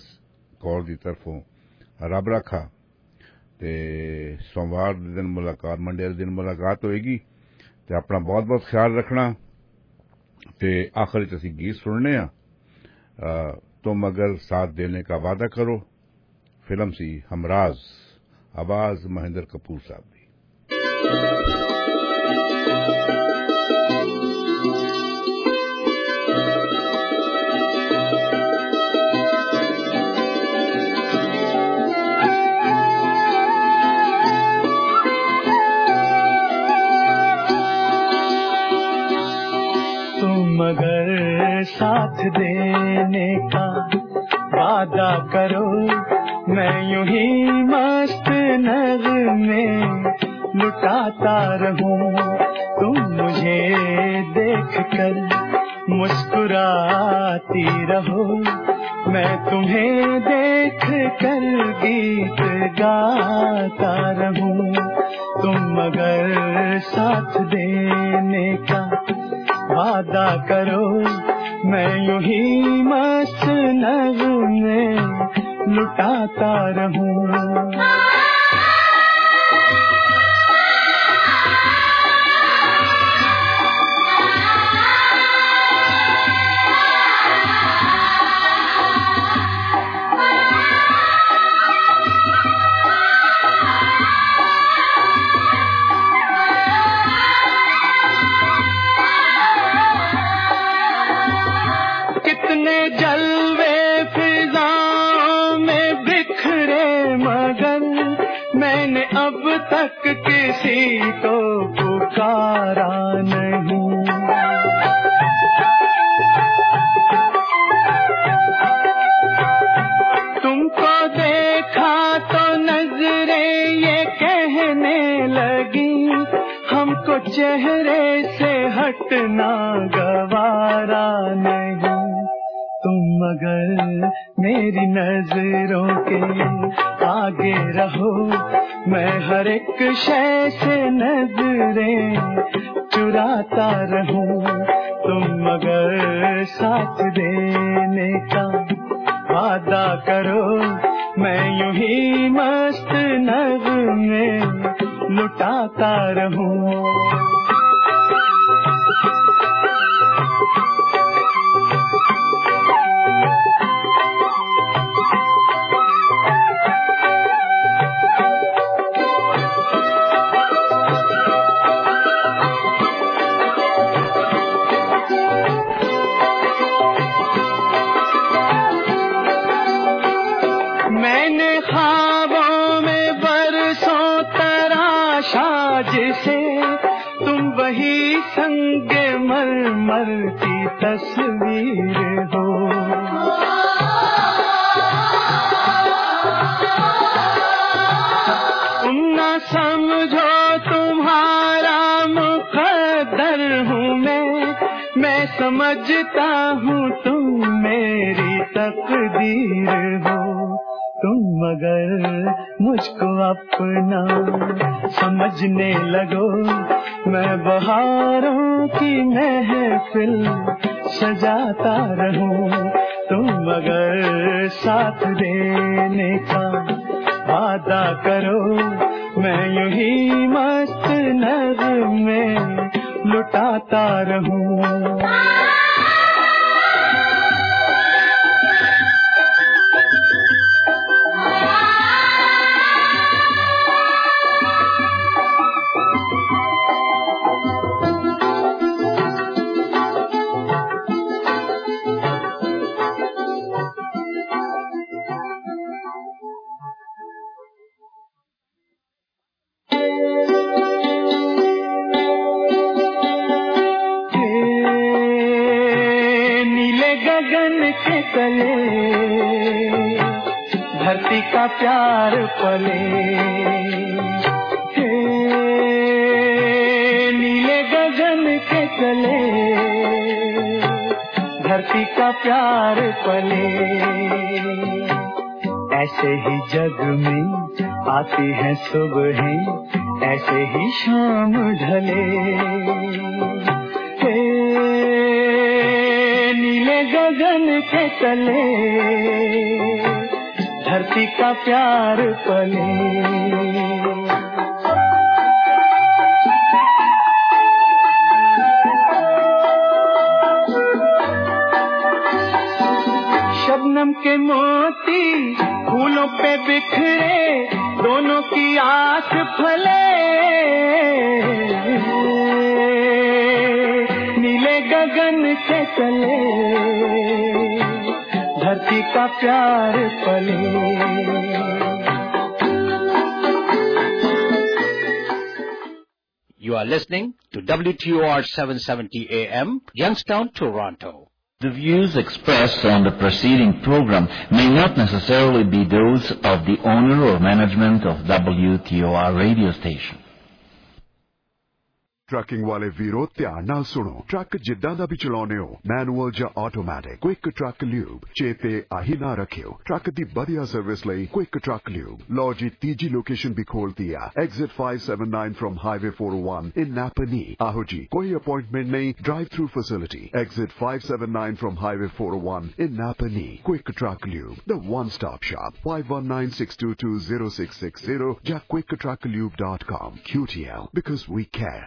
कौर की तरफों रब रखा ते सोमवार दिन मुलाकात मंडे दिन मुलाकात होएगी ते अपना बहुत बहुत ख्याल रखना ते आखिर च असीं गीत सुनने आ तुम अगर साथ देने का वादा करो फिल्म सी हमराज आवाज महेंद्र कपूर साहब दी। तुम अगर साथ देने का वादा करो मैं यूं ही मस्त नग़मे लुटाता रहूं तुम मुझे देख कर मुस्कुराती रहो मैं तुम्हें देख कर गीत गाता रहूं तुम अगर साथ देने का वादा करो मैं यूं ही मस्त नग़मे लुटाता रहूं। कितने जलवे फिजाओं में बिखरे मगर मैंने अब तक किसी को पुकारा नहीं। तुमको देखा तो नजरें ये कहने लगी हमको चेहरे से हटना गवारा नहीं। तुम मगर मेरी नजरों के आगे रहो, मैं हर एक शय से नजरें चुराता रहूं। तुम मगर साथ देने का वादा करो, मैं यूं ही मस्त नगमे लुटाता रहूं। जिसे तुम वही संगे मरमर की तस्वीर हो। तुम ना समझो तुम्हारा मुकद्दर हूँ मैं, मैं समझता हूँ तुम मेरी तकदीर हो। तुम मगर मुझको अपना समझने लगो, मैं बहारों की महफिल सजाता रहूं। तुम मगर साथ देने का वादा करो, मैं यूं ही मस्त नगमे लुटाता रहूं। के तले धरती का प्यार पले, हे नीले गगन के तले धरती का प्यार पले। ऐसे ही जग में आती है सुबहें, ऐसे ही शाम ढले, नीले गगन के तले धरती का प्यार पले। शबनम के मोती फूलों पे बिखरे, दोनों की आस फले, नीले गगन के तले धरती का प्यार पले। You are listening to W T O R seven seventy A M, Youngstown, Toronto. The views expressed on the preceding program may not necessarily be those of the owner or management of W T O R radio station. Trucking वाले वीरो ध्यान नाल सुनो, truck जिद्दां दा भी चलाउने हो, manual ਜਾਂ ਆਟੋਮੈਟਿਕ, क्विक ट्रक ल्यूब चेते आही ना रखियो। ट्रक दी बढ़िया सर्विस ਲਈ क्विक ट्रक ल्यूब। लो जी तीजी लोकेशन भी खोल दिया, exit five seventy-nine from highway four oh one in Napanee. आहो जी, कोई अपॉइंटमेंट नहीं, drive through facility, exit five seventy-nine from highway four oh one in Napanee. Quick Truck Lube, the one stop shop, five one nine six two two zero six six zero ਜਾਂ quick truck lube dot com। Q T L, because we care.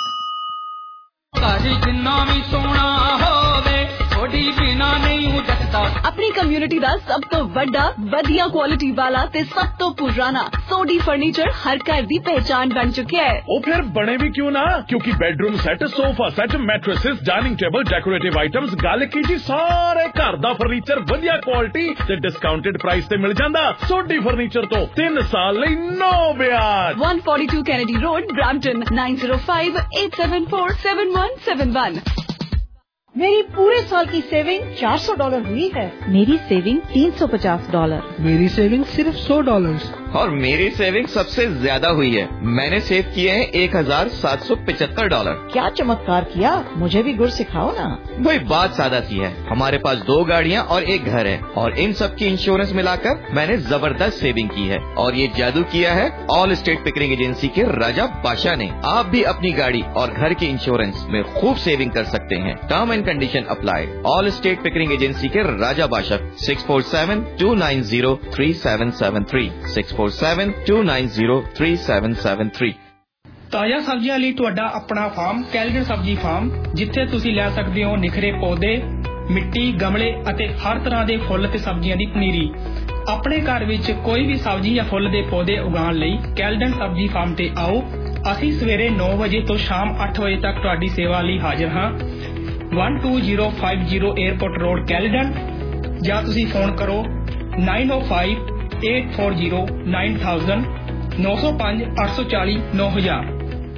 ਘਰ ਜਿੰਨਾ ਵੀ ਸੋਹਣਾ ਹੋਵੇ ਥੋੜੀ ਬਿਨਾ ਨਹੀਂ ਜੱਟਦਾ अपनी community ਦਾ ਸਭ ਤੋਂ ਵੱਡਾ ਵਧੀਆ ਕੁਆਲਿਟੀ ਵਾਲਾ ਤੇ ਸਭ ਤੋਂ ਪੁਰਾਣਾ ਸੋਡੀ ਫਰਨੀਚਰ ਹਰ ਘਰ ਦੀ ਪਹਿਚਾਨ ਬਣ ਚੁੱਕਿਆ ਹੈ। ਉਹ ਫਿਰ ਬਣੇ ਵੀ ਕਿਉਂ ਨਾ, ਕਿਉਂਕਿ bedroom set, sofa set, mattresses, dining table, decorative items, ਗੱਲ ਕੀ ਜੀ ਸਾਰੇ ਘਰ ਦਾ ਫਰਨੀਚਰ ਵਧੀਆ ਕੁਆਲਿਟੀ ਤੇ ਡਿਸਕਾਊਂਟਡ ਪ੍ਰਾਈਸ ਤੇ ਮਿਲ ਜਾਂਦਾ। ਸੋਡੀ ਫਰਨੀਚਰ ਤੋਂ ਤਿੰਨ ਸਾਲ ਲਈ ਨੋ ਵਿਆਜ। one forty-two Kennedy Road, Brampton, nine zero five eight seven four seven one seven one। मेरी पूरे साल की सेविंग चार सौ डॉलर हुई है। मेरी सेविंग तीन सौ पचास डॉलर। मेरी सेविंग सिर्फ सौ डॉलर। और मेरी सेविंग सबसे ज्यादा हुई है, मैंने सेव किए हैं एक हजार सात सौ पिछहत्तर डॉलर। क्या चमत्कार किया, मुझे भी गुर सिखाओ ना। वही बात सादा सी है, हमारे पास दो गाड़ियाँ और एक घर है और इन सब की इंश्योरेंस मिलाकर मैंने जबरदस्त सेविंग की है। और ये जादू किया है ऑल स्टेट पिकरिंग एजेंसी के राजा बादशाह ने। आप भी अपनी गाड़ी और घर की इंश्योरेंस में खूब सेविंग कर सकते हैं। Term and condition apply. Allstate Pickering agency के Raja Badshah six four seven two nine zero three seven seven three six four seven two nine zero three seven seven three. ਤਾਜ਼ਾ ਸਬਜ਼ੀਆਂ ਲਈ ਤੁਹਾਡਾ ਆਪਣਾ ਫਾਰਮ ਕੈਲਗਨ ਸਬਜ਼ੀ ਫਾਰਮ, ਜਿੱਥੇ ਤੁਸੀਂ ਲੈ ਸਕਦੇ ਹੋ ਨਿਖਰੇ ਪੌਦੇ, ਮਿੱਟੀ, ਗਮਲੇ ਅਤੇ ਹਰ ਤਰ੍ਹਾਂ ਦੇ ਫੁੱਲ ਤੇ ਸਬਜ਼ੀਆਂ ਦੀ ਪਨੀਰੀ। ਆਪਣੇ ਘਰ ਵਿੱਚ ਕੋਈ ਵੀ ਸਬਜ਼ੀ ਜਾਂ ਫੁੱਲ ਦੇ ਪੌਦੇ ਉਗਾਉਣ ਲਈ ਕੈਲਗਨ ਸਬਜ਼ੀ ਫਾਰਮ ਤੇ ਆਓ। ਅਸੀਂ ਸਵੇਰੇ ਨੌ ਵਜੇ ਤੋਂ ਸ਼ਾਮ ਅੱਠ ਵਜੇ ਤੱਕ ਤੁਹਾਡੀ ਸੇਵਾ ਲਈ ਹਾਜ਼ਰ ਹਾਂ। one two zero five zero airport road Caledon, ਜਾਂ ਤੁਸੀਂ ਫੋਨ ਕਰੋ nine oh five eight four zero nine thousand नौ सौ पाँच आठ सौ चालीस नौ हजार।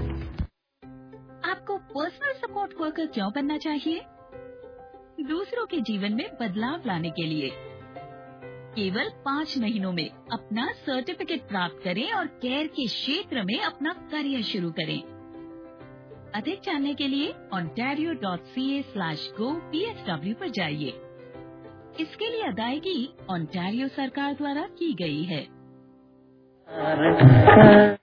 आपको पर्सनल सपोर्ट वर्कर क्यों बनना चाहिए? दूसरों के जीवन में बदलाव लाने के लिए। केवल पाँच महीनों में अपना सर्टिफिकेट प्राप्त करें और केयर के क्षेत्र में अपना करियर शुरू करें। अधिक जानने के लिए ontario dot c a slash go p s w पर जाइए। इसके लिए अदायगी ओंटारियो सरकार द्वारा की गई है।